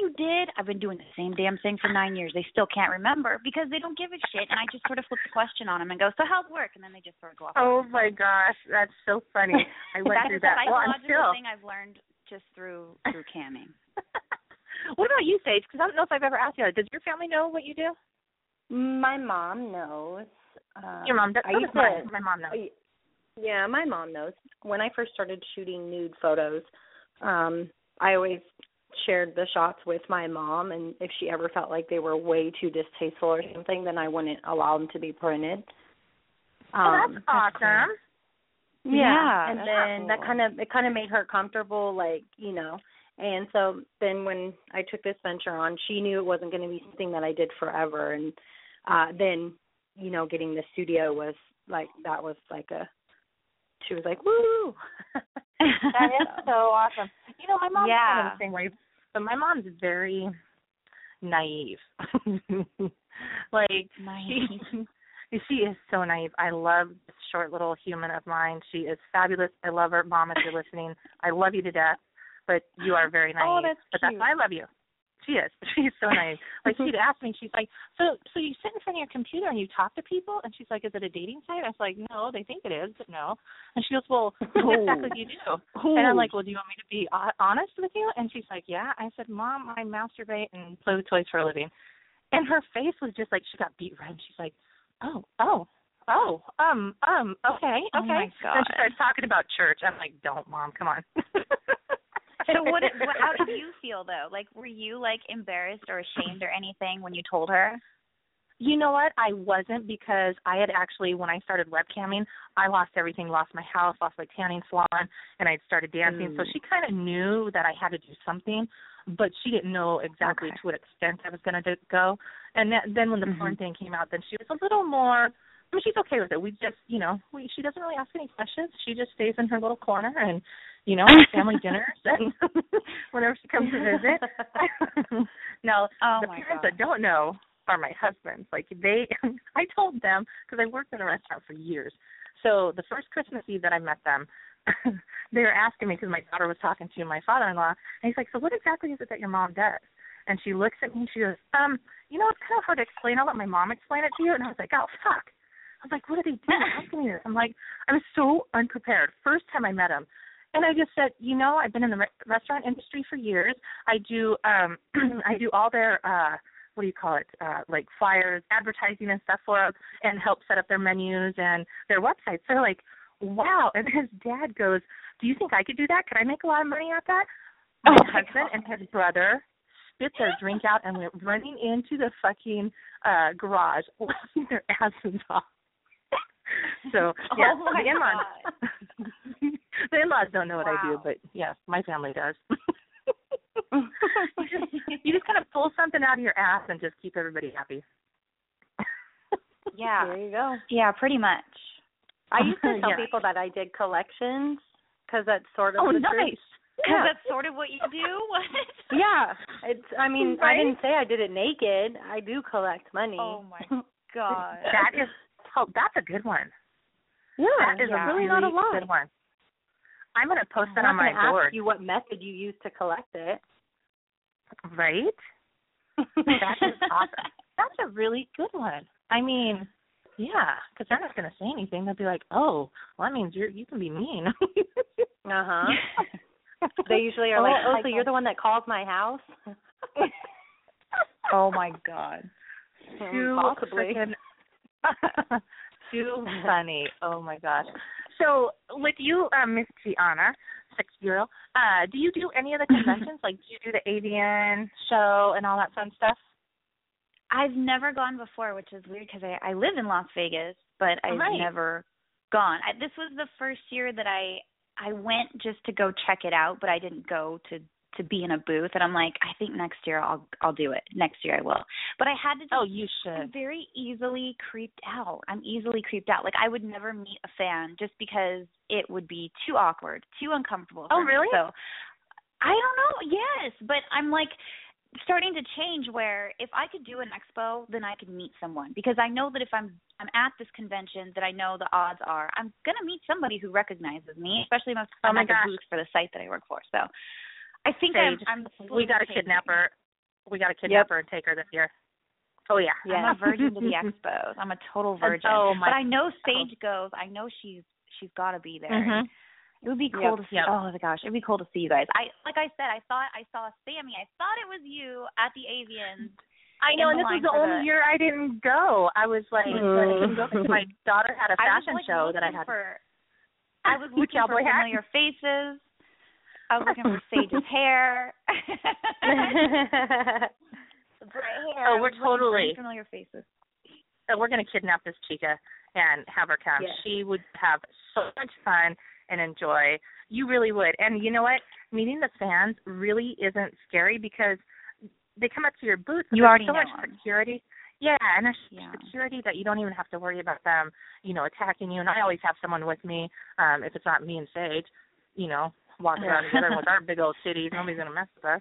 Speaker 5: you did? I've been doing the same damn thing for 9 years. They still can't remember because they don't give a shit. And I just sort of flip the question on them and go, so how's work? And then they just sort of go off.
Speaker 3: Oh, my gosh. That's so funny. I went through that.
Speaker 5: That's a psychological thing I've learned just through camming.
Speaker 3: What about you, Sage? Because I don't know if I've ever asked you. Does your family know what you do?
Speaker 1: My mom knows.
Speaker 3: Your mom does? My mom knows.
Speaker 1: Yeah, my mom knows. When I first started shooting nude photos, I always shared the shots with my mom, and if she ever felt like they were way too distasteful or something, then I wouldn't allow them to be printed.
Speaker 3: That's awesome.
Speaker 1: Yeah, and then cool. It kind of made her comfortable, like, you know. And so then when I took this venture on, she knew it wasn't going to be something that I did forever. And then, you know, getting the studio was like, that was like she was like, woo.
Speaker 3: That is so awesome. You know, my mom's kind of the same way, but my mom's very naive. Like, naive. She is so naive. I love this short little human of mine. She is fabulous. I love her. Mom, if you're listening, I love you to death, but you are very naive.
Speaker 5: Oh, that's
Speaker 3: but
Speaker 5: cute.
Speaker 3: That's why I love you. She is. She's so naive. Like, she'd ask me, she's like, so you sit in front of your computer and you talk to people? And she's like, is it a dating site? I was like, no, they think it is, but no. And she goes, well, what exactly do you do? And I'm like, well, do you want me to be honest with you? And she's like, yeah. I said, Mom, I masturbate and play with toys for a living. And her face was just like, she got beet red. She's like, okay. Okay.
Speaker 5: Oh my God.
Speaker 3: Then she started talking about church. I'm like, don't, Mom, come on.
Speaker 5: So how did you feel, though? Like, were you, like, embarrassed or ashamed or anything when you told her?
Speaker 3: You know what? I wasn't, because I had actually, when I started webcamming, I lost everything, lost my house, lost my tanning salon, and I'd started dancing. So she kind of knew that I had to do something, but she didn't know exactly to what extent I was going to go. And then when the porn thing came out, then she was a little more, I mean, she's okay with it. We just, you know, she doesn't really ask any questions. She just stays in her little corner and, you know, family dinners and whenever she comes to visit. Now, the parents that don't know are my husbands. Like, I told them, because I worked in a restaurant for years. So the first Christmas Eve that I met them, they were asking me, because my daughter was talking to my father-in-law, and he's like, so what exactly is it that your mom does? And she looks at me and she goes, you know, it's kind of hard to explain. I'll let my mom explain it to you. And I was like, oh, fuck. I was like, what are they doing? Asking me this. I'm like, I was so unprepared. First time I met him. And I just said, you know, I've been in the restaurant industry for years. I do all their, what do you call it, like flyers, advertising and stuff for them, and help set up their menus and their websites. They're like, wow. And his dad goes, do you think I could do that? Could I make a lot of money at that? My husband and his brother spit their drink out and went running into the fucking garage, laughing their asses off. So, yeah, the in-laws don't know what I do, but, yes, my family does. You just kind of pull something out of your ass and just keep everybody happy.
Speaker 5: Yeah.
Speaker 1: There you go.
Speaker 5: Yeah, pretty much.
Speaker 1: I used to tell people that I did collections, because that's sort of the truth.
Speaker 5: Because that's sort of what you do? What?
Speaker 1: Yeah. I mean, right? I didn't say I did it naked. I do collect money.
Speaker 5: Oh, my God.
Speaker 3: That's a good one.
Speaker 1: Yeah.
Speaker 3: That is a really
Speaker 1: not a lie.
Speaker 3: good one. I'm going to post that on my board.
Speaker 1: I'm going to ask you what method you use to collect it.
Speaker 3: Right? That is awesome. That's a really good one. I mean, yeah, because they're not going to say anything. They'll be like, oh, well, that means you can be mean.
Speaker 1: Uh-huh. They usually are like, oh, so you're the one that calls my house?
Speaker 5: Oh, my God.
Speaker 1: Possibly.
Speaker 3: Too funny. Oh, my gosh. So with you, Miss Gianna, sexy girl, do you do any of the conventions? Like, do you do the Avian show and all that fun stuff?
Speaker 5: I've never gone before, which is weird because I live in Las Vegas, but I've never gone. This was the first year that I went just to go check it out, but I didn't go to be in a booth. And I'm like, I think next year I'll do it. Next year I will. But I had to.
Speaker 3: You should.
Speaker 5: I'm very easily creeped out. I'm easily creeped out. Like, I would never meet a fan just because it would be too awkward, too uncomfortable.
Speaker 3: Oh, really?
Speaker 5: So I don't know. Yes, but I'm like starting to change where if I could do an expo, then I could meet someone, because I know that if I'm at this convention, that I know the odds are I'm going to meet somebody who recognizes me, especially if I'm at the booth for the site that I work for. So I think
Speaker 3: we got to kidnap her. We got to kidnap her and take her this year. Oh, yeah.
Speaker 5: I'm a virgin to the expos. I'm a total virgin. But I know Sage goes. I know she's got to be there.
Speaker 3: Mm-hmm.
Speaker 5: It would be cool to see. Oh my gosh, it'd be cool to see you guys. Like I said, I thought I saw Sammy. I thought it was you at the Avians.
Speaker 3: I know, and this was the only year I didn't go. I was like, I didn't go because my daughter had a fashion show that I had.
Speaker 5: I was looking for familiar faces. I was looking for Sage's hair. Bright hair.
Speaker 3: Oh, we're totally
Speaker 5: familiar faces.
Speaker 3: So we're going to kidnap this chica and have her come. Yes. She would have so much fun and enjoy. You really would. And you know what? Meeting the fans really isn't scary because they come up to your booth and there's so much security. Yeah, and there's security that you don't even have to worry about them, attacking you. And I always have someone with me, if it's not me and Sage, walking around together with our big old titties. Nobody's going to mess with us.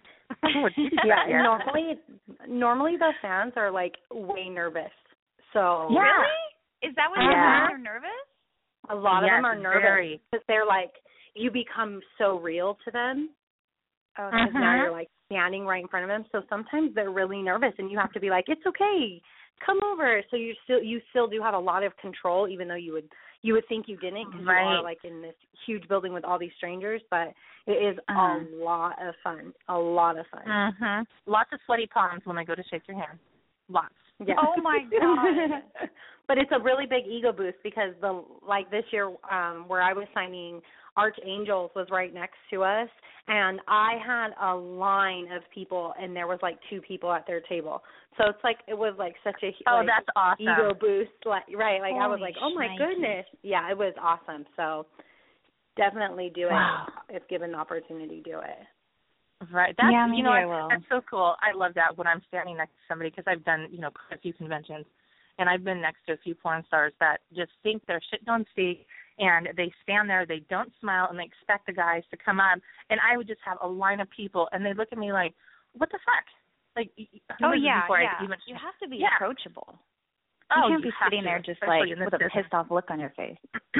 Speaker 1: Normally the fans are, like, way nervous. So
Speaker 5: Really? Is that what they're nervous?
Speaker 1: A lot of them are nervous because they're like, you become so real to them. Oh, because now you're like standing right in front of them. So sometimes they're really nervous, and you have to be like, "It's okay, come over." So you still do have a lot of control, even though you would think you didn't because you are like in this huge building with all these strangers. But it is a lot of fun. A lot of fun.
Speaker 3: Lots of sweaty palms when I go to shake your hand. Lots.
Speaker 1: Yeah.
Speaker 5: Oh my God.
Speaker 1: But it's a really big ego boost because this year where I was signing, Archangels was right next to us, and I had a line of people, and there was like 2 people at their table. So it's like it was like such a
Speaker 3: that's awesome.
Speaker 1: ego boost, I was like, oh my
Speaker 5: shnikes.
Speaker 1: goodness, yeah, it was awesome. So definitely do it if given the opportunity, do it.
Speaker 3: Right. That's that's so cool. I love that when I'm standing next to somebody because I've done quite a few conventions, and I've been next to a few porn stars that just think their shit don't speak, and they stand there, they don't smile, and they expect the guys to come up, and I would just have a line of people, and they look at me like, what the fuck? Like,
Speaker 5: you have to be approachable. You can't be sitting there just like with a pissed off look on your face.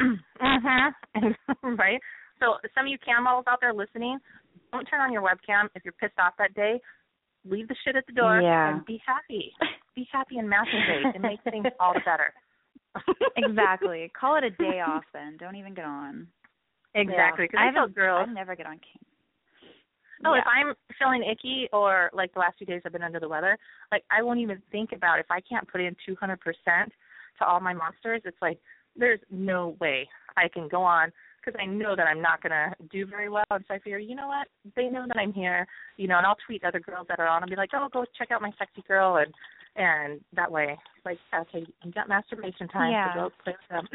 Speaker 3: Right. So some of you cam models out there listening, don't turn on your webcam if you're pissed off that day. Leave the shit at the door and be happy. Be happy and masturbate and make things all better.
Speaker 5: Exactly. Call it a day off then. Don't even get on.
Speaker 3: Exactly. Because
Speaker 5: I never get on cam.
Speaker 3: Oh, if I'm feeling icky or like the last few days I've been under the weather, like I won't even think about if I can't put in 200% to all my monsters. It's like there's no way I can go on because I know that I'm not going to do very well. And so I figure, you know what? They know that I'm here, and I'll tweet other girls that are on and be like, oh, go check out my sexy girl. And that way, like, okay, you got masturbation time, so go play with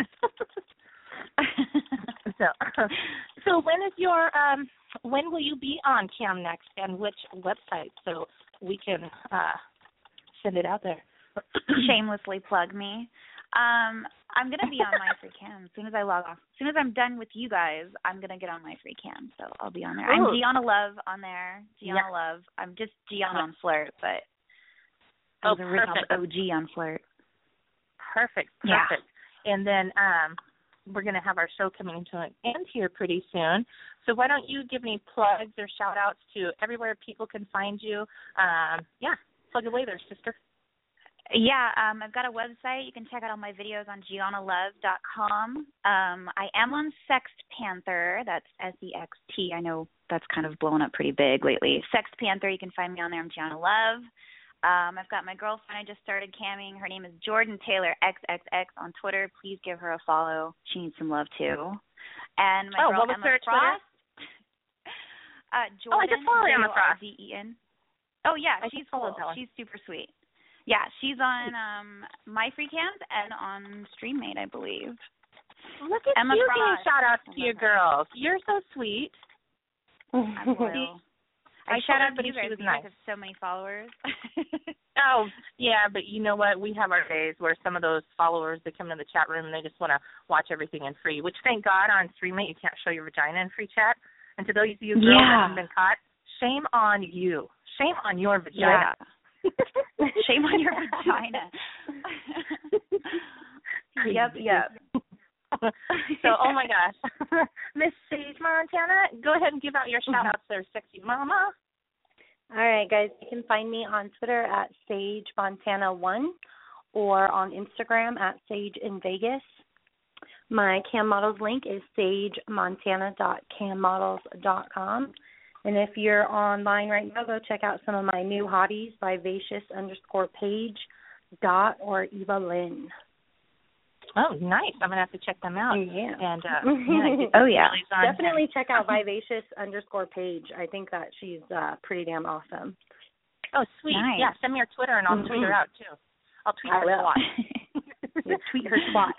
Speaker 3: them. So when is your when will you be on cam next, and which website, so we can send it out there?
Speaker 5: Shamelessly plug me. I'm going to be on my free cam as soon as I log off. As soon as I'm done with you guys, I'm going to get on my free cam, so I'll be on there. I'm Gianna Love on there. Gianna Love. I'm just Gianna on Flirt, but I was original OG on Flirt.
Speaker 3: Perfect.
Speaker 5: Yeah.
Speaker 3: And then we're going to have our show coming to an end here pretty soon. So why don't you give me plugs or shout-outs to everywhere people can find you. Plug away there, sister.
Speaker 5: Yeah, I've got a website. You can check out all my videos on GiannaLove.com. I am on Sext Panther. That's SEXT. I know that's kind of blown up pretty big lately. Sext Panther, you can find me on there. I'm Gianna Love. I've got my girlfriend I just started camming. Her name is Jordan Taylor XXX on Twitter. Please give her a follow. She needs some love too. And my girl Emma Frost. Jordan,
Speaker 3: I just follow Emma Frost.
Speaker 5: Jordan. Oh yeah, she's cool. She's super sweet. Yeah, she's on My Free Cams and on StreamMate, I believe.
Speaker 3: Look at Emma you giving shout-outs to your girls. You're so sweet.
Speaker 5: I'm loyal. I shout out to you guys because I have so many followers.
Speaker 3: Oh, yeah, but you know what? We have our days where some of those followers, they come in the chat room and they just want to watch everything in free, which thank God on StreamMate you can't show your vagina in free chat. And to those of you girls that have been caught, shame on you. Shame on your vagina.
Speaker 5: Yeah. Shame on your vagina. Yep.
Speaker 3: So, oh my gosh. Miss Sage Montana, go ahead and give out your shout outs there, sexy mama.
Speaker 1: All right, guys, you can find me on Twitter at SageMontana1 or on Instagram at SageInVegas. My Cam Models link is sagemontana.cammodels.com. And if you're online right now, go check out some of my new hotties by Vacious_Paige or Eva Lynn.
Speaker 3: Oh, nice. I'm going to have to check them out.
Speaker 1: Yeah.
Speaker 3: And,
Speaker 1: Definitely check out Vivacious_Paige. I think that she's pretty damn awesome.
Speaker 3: Oh, sweet. Nice. Yeah, send me her Twitter and I'll tweet her out, too. I'll tweet her twat.
Speaker 1: Tweet her twat.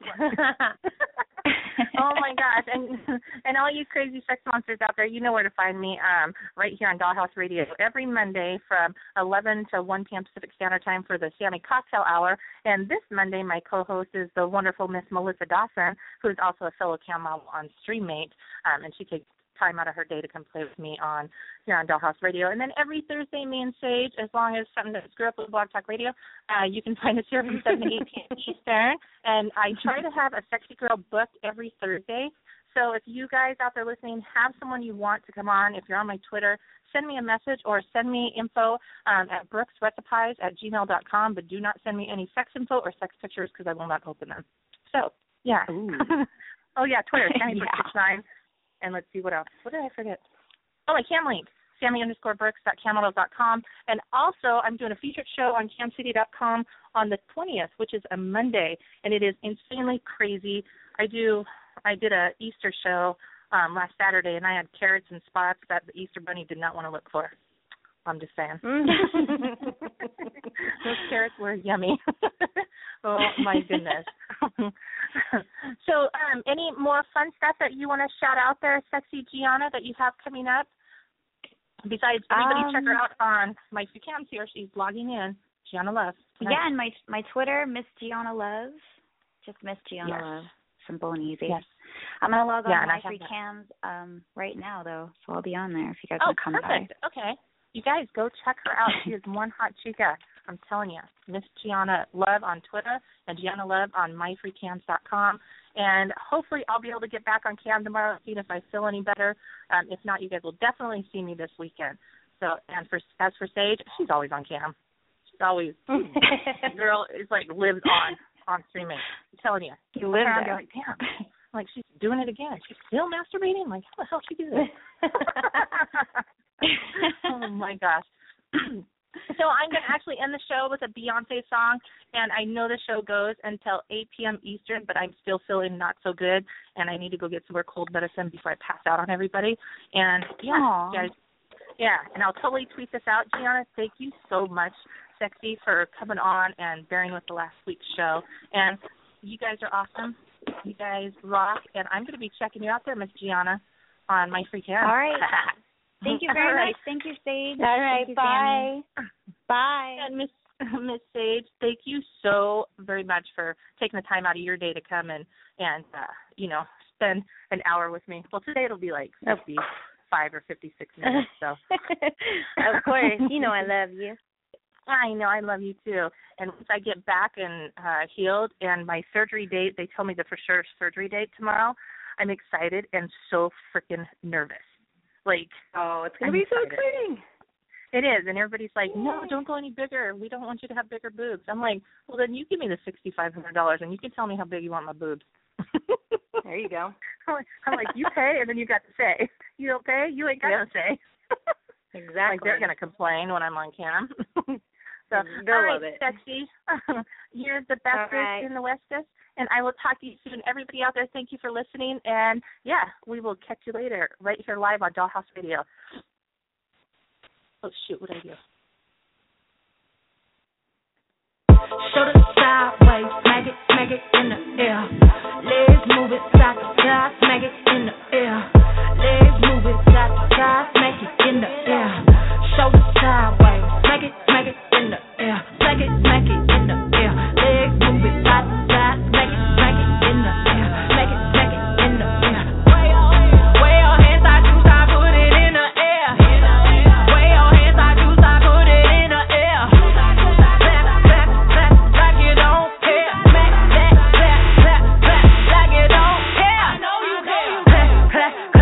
Speaker 3: Oh my gosh! And all you crazy sex monsters out there, you know where to find me. Right here on Dollhouse Radio every Monday from 11 to 1 p.m. Pacific Standard Time for the Sammy Cocktail Hour. And this Monday, my co-host is the wonderful Miss Melissa Dawson, who is also a fellow cam model on StreamMate, and she takes time out of her day to come play with me here on Dollhouse Radio. And then every Thursday, me and Sage, as long as something doesn't screw up with Blog Talk Radio, you can find us here from 7 to 8 p.m. Eastern. And I try to have a sexy girl booked every Thursday. So if you guys out there listening have someone you want to come on, if you're on my Twitter, send me a message or send me info at brooksrecipes@gmail.com, but do not send me any sex info or sex pictures because I will not open them. So, yeah. Oh, yeah, Twitter, Sammy69. And let's see what else. What did I forget? Oh, my cam link, Sammy_Brooks.cammodels.com. And also, I'm doing a featured show on camcity.com on the 20th, which is a Monday, and it is insanely crazy. I did a Easter show last Saturday, and I had carrots and spots that the Easter Bunny did not want to look for. I'm just saying. Those carrots were yummy. Oh, my goodness. So any more fun stuff that you want to shout out there, Sexy Gianna, that you have coming up? Besides, everybody check her out on my cams here. She's logging in. Gianna Love. Tonight.
Speaker 5: Yeah, and my Twitter, Miss Gianna Love. Just Miss Gianna Love. Simple and easy. Yes. I'm going to log on my free cams right now, though, so I'll be on there if you guys want to come
Speaker 3: perfect. By. Okay. You guys, go check her out. She is one hot chica. I'm telling you. Miss Gianna Love on Twitter and Gianna Love on myfreecams.com. And hopefully I'll be able to get back on cam tomorrow and see if I feel any better. If not, you guys will definitely see me this weekend. So, and as for Sage, she's always on cam. She's always, girl is like lives on streaming. I'm telling you.
Speaker 5: You live there.
Speaker 3: Like, damn. Like, she's doing it again. She's still masturbating? Like, how the hell she do this? Oh, my gosh. So I'm going to actually end the show with a Beyonce song, and I know the show goes until 8 p.m. Eastern, but I'm still feeling not so good, and I need to go get some more cold medicine before I pass out on everybody. And, guys, and I'll totally tweet this out. Gianna, thank you so much, Sexy, for coming on and bearing with the last week's show. And you guys are awesome. You guys rock, and I'm going to be checking you out there, Miss Gianna, on my free cam.
Speaker 5: All right. Thank you very much. Thank you, Sage.
Speaker 1: All right, bye.
Speaker 3: Bye. And Miss Sage, thank you so very much for taking the time out of your day to come and spend an hour with me. Well, today it'll be like 55 or 56 minutes. So,
Speaker 1: of course, you know I love you.
Speaker 3: I know, I love you too. And once I get back and healed and my surgery date, they tell me the for sure surgery date tomorrow, I'm excited and so freaking nervous. Like,
Speaker 1: it's going to be so exciting.
Speaker 3: It is. And everybody's like, no, don't go any bigger. We don't want you to have bigger boobs. I'm like, well, then you give me the $6,500 and you can tell me how big you want my boobs.
Speaker 1: There you go.
Speaker 3: I'm like, you pay and then you got to say. You don't pay, you ain't got to say.
Speaker 1: Exactly.
Speaker 3: Like they're going to complain when I'm on cam. So,
Speaker 1: they'll love it.
Speaker 3: Sexy. You're the bestest in the Westest. And I will talk to you soon. Everybody out there, thank you for listening. And, we will catch you later right here live on Dollhouse Radio. Oh, shoot, what did I do?
Speaker 2: Shoulder sideways, smack it in the air. Legs move it side to side, smack it in the air. Legs move it side to side, smack it in the air. Shoulder sideways, smack it in the air. Smack it in the air. Legs move it side to side, smack it in the air. Smack it in the air. Way your hands like you start, put it in the air. Way your hands like you start, put it in the air. Clap, like you don't care. Clap, like you don't care. I know you care. Clap.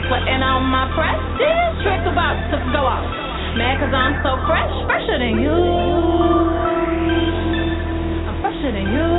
Speaker 6: Sweating on my prestige, trick about to go off. Mad cause I'm so fresh, fresher than you. I'm fresher than you.